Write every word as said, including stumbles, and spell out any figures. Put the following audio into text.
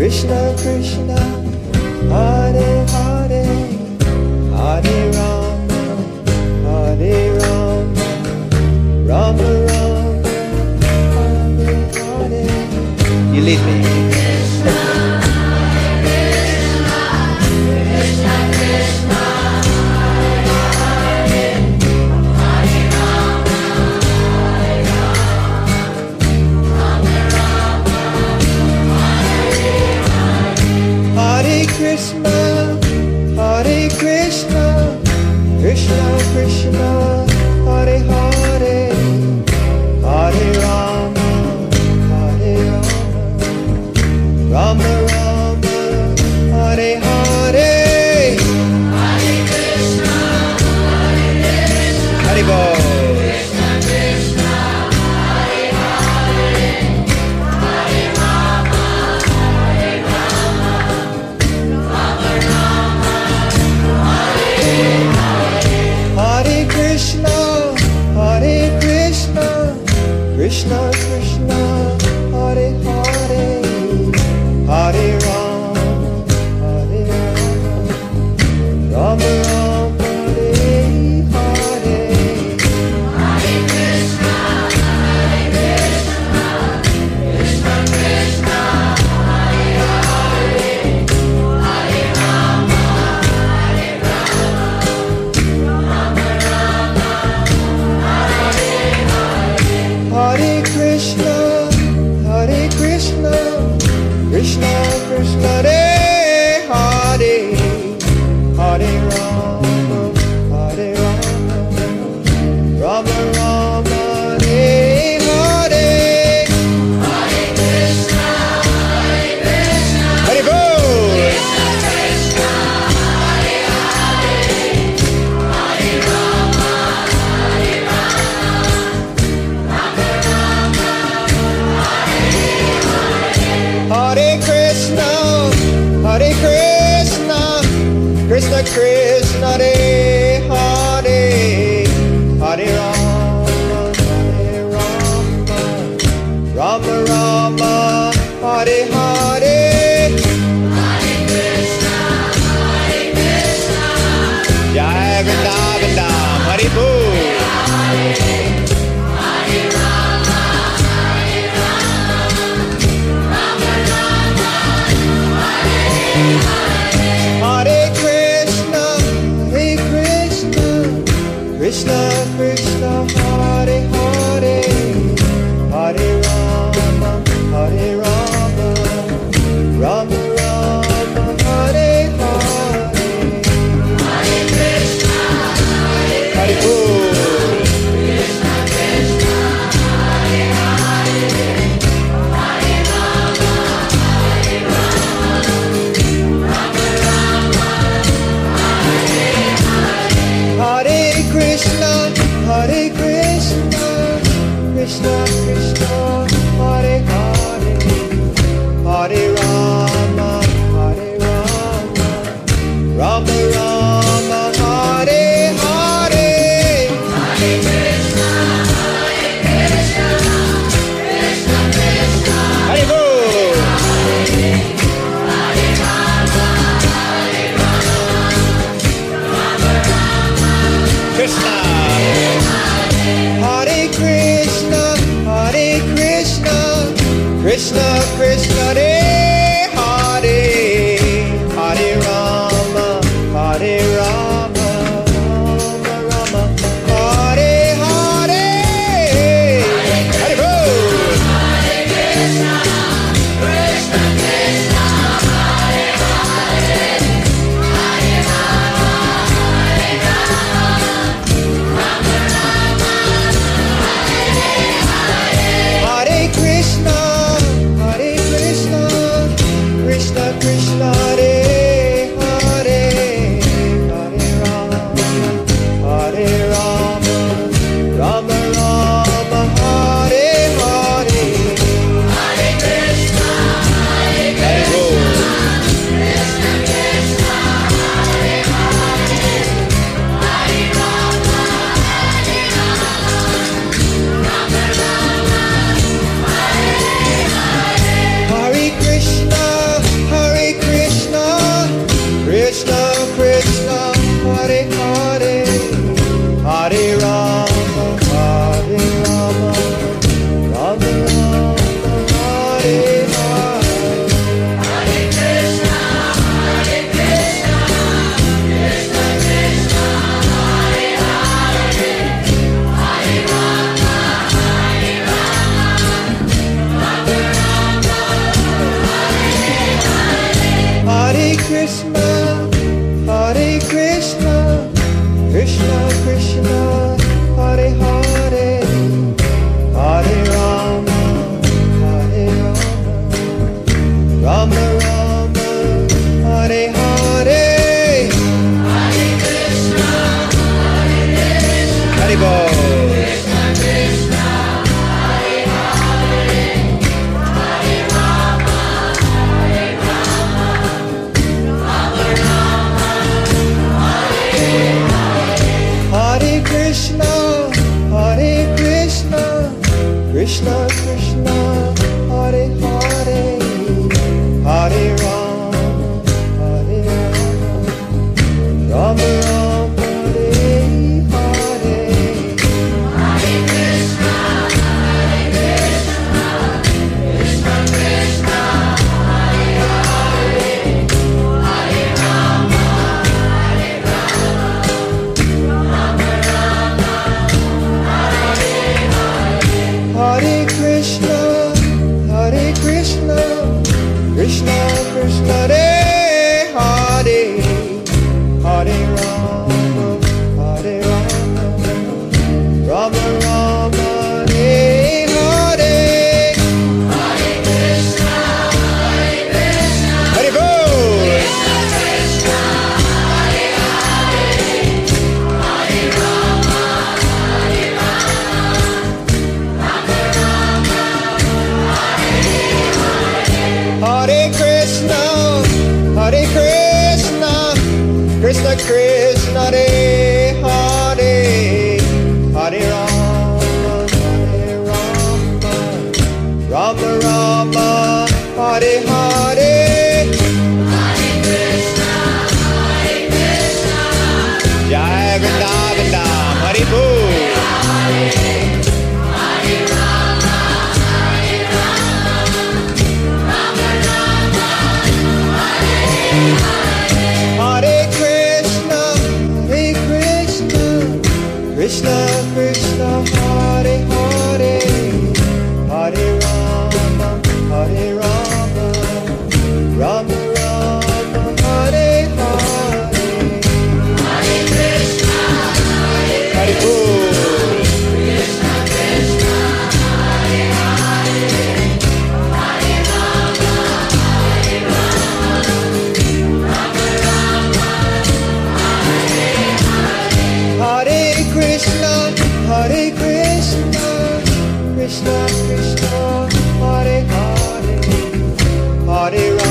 Krishna Krishna, Hare Hare, Hare Rama, Hare Rama, Rama Rama, Hare Hare. You lead me. Krishna, Hare Krishna, Krishna Krishna, Hare Hare, Hare Rama, Hare Rama, Rama Rama, Hare Hare, Hare Krishna, Hare Krishna, Hare Bol. Krishna Krishna, Hare Hare, Hare Rama, Hare Rama, Rama Rama, Hare Hare. Hare Krishna, Hare Krishna, Krishna Krishna, Hare Hare, Hare Rama, Hare Rama, Rama Rama, Hare Hare. Hare Krishna, Hare Krishna, Krishna Krishna, Hare Hare, Hare Rama, Hare Rama, Rama Rama, Hare Hare. Hare Krishna, Hare Krishna, Hare Bol. Krishna Krishna, Hare Hare, Hare Rama, Hare Rama, Rama Rama, Hare Krishna, Hare Krishna, Krishna Krishna, Hare Hare, Hare Rama, Hare Rama, Rama Rama, Hare Hare. Hare Krishna, Hare Krishna, Jai Vrindavan Dham, Hare Bol. Hare Krishna, Hare Krishna, Krishna Krishna, Hare Hare, Hare Rama, Hare Rama, Rama Rama, Hare Hare. Hare Krishna, Hare Bol. Krishna Krishna, Hare Hare, Hare Rama, Hare Rama, Rama Rama, Hare Hare. Hare Krishna, Hare Krishna, Krishna Krishna, Hare Hare, Hare Rama, Hare Rama, Rama Rama, Hare Hare. Hare Krishna, Hare Krishna, Krishna Krishna, Hare Bol. Hare Rama, Hare Rama, Rama Rama, Krishna. Hare Krishna, Hare Krishna, Krishna Krishna, Hare Hare, Hare Rama, Hare Rama, Rama Rama, Hare Hare. Hare Bol. Hare Krishna, Krishna Krishna, Hare Hare, Hare Rama, Hare Rama, Rama Rama, Hare Hare. Hare Krishna, Hare Krishna, Krishna Krishna, Hare Hare, Hare Rama, Hare Rama, Rama Rama, Hare Hare. Hare Krishna, Hare Krishna, Krishna Krishna, Hare Hare, Hare Rama, Hare Rama, Rama Rama, Hare Hare. Hare Krishna, Hare Krishna, Krishna Krishna, Hare Hare, Hare Rama, Hare Rama, Rama Rama, Hare Hare. Hare Krishna, Hare Krishna, Hare Bol. Krishna, Hare Hare, Hare Rama, Hare Rama, Rama Rama, Hare Hare. Hare Krishna, Hare Krishna, Krishna Krishna, Hare Hare, Hare Rama, Hare Rama, Rama Rama, Hare Hare. Hare Krishna, Hare Krishna, Jai Vrindavan Dham, Hare Bol. Hare Rama, Hare Rama, Rama Rama, Hare Hare. Hare Krishna, Hare Krishna, Krishna Krishna, Hare Hare, Hare Rama, Hare Rama, Rama Rama, Hare Hare. Hare Krishna, Hare Hare Bol. Krishna Krishna, Hare Hare, Hare Rama, Hare Rama, Rama Rama, Hare Hare. Hare Krishna, Hare Krishna, Krishna Krishna, Hare Hare, Hare